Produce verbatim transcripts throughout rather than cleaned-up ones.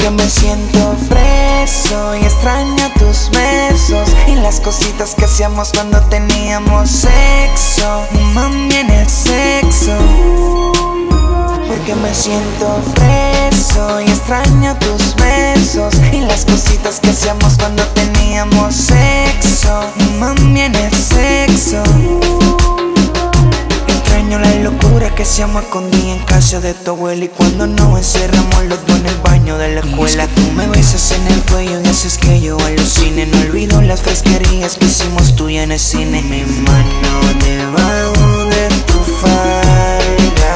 Porque me siento preso y extraño tus besos y las cositas que hacíamos cuando teníamos sexo. Mami, en el sexo. Porque me siento preso y extraño tus besos y las cositas que hacíamos cuando teníamos sexo. Mami, en el sexo. Extraño la locura que hacíamos escondida en casa de tu abuela y cuando nos encerramos los dos en el baño de la escuela. Tú me besas en el cuello y haces que yo alucine. No olvido las fresquerías que hicimos tú y en el cine. Mi mano debajo de tu falda,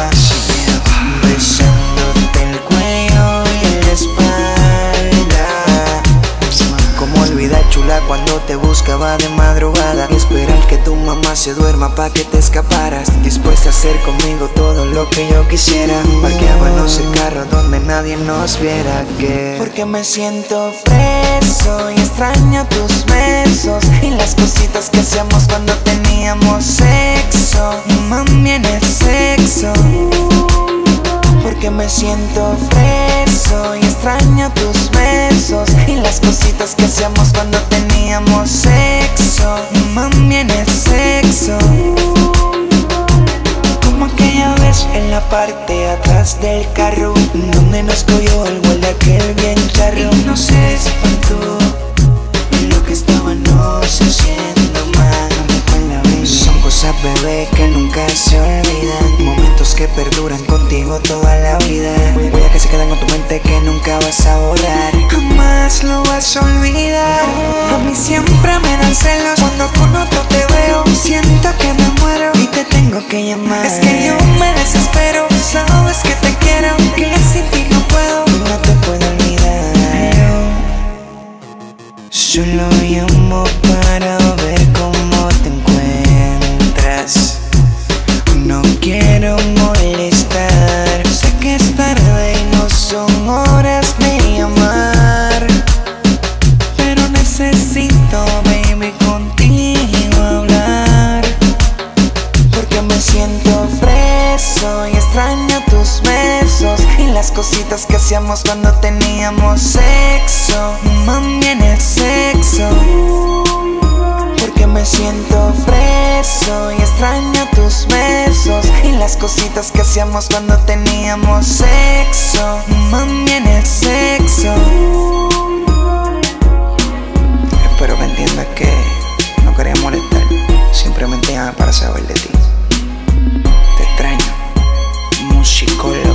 besándote el cuello y la espalda. Cómo olvidar, chula, cuando te buscaba de madrugada y esperar que tu mamá se duerma pa' que te escaparas, dispuesta a hacer conmigo todo lo que yo quisiera. Parqueábamos el carro donde nadie nos viera. Que porque me siento preso y extraño tus besos y las cositas que hacíamos cuando teníamos sexo. Mami, en el sexo. Porque me siento preso y extraño tus besos y las cositas que hacíamos cuando teníamos sexo. Mami, en el sexo. Como aquella vez en la parte de atrás del carro donde nos cogió el gol de aquel bien charro y no se espantó lo que estábamos haciendo mal. Son cosas, bebé, que nunca se olvidan, momentos que perduran contigo toda la vida. Voy a que se quedan con tu mente que nunca vas a borrar, jamás lo vas a olvidar. A mí siempre me dan celos cuando con otro te veo, siento que me muero y te tengo que llamar. Es que yo me desespero, sabes que te quiero, que sin ti no puedo, no te puedo olvidar. Solo llamo para ver cómo te encuentras. No quiero molestar, sé que es tarde y no son horas de llamar, pero necesito, baby, contigo hablar. Porque me siento preso y extraño tus besos y las cositas que hacíamos cuando teníamos sexo. Mami, en el sexo. Porque me siento preso y extraño tus besos y las cositas que hacíamos cuando teníamos sexo. Mami, en el sexo. Espero que entiendas que no quería molestar, simplemente llamaba para saber de ti. Te extraño, musicólogo.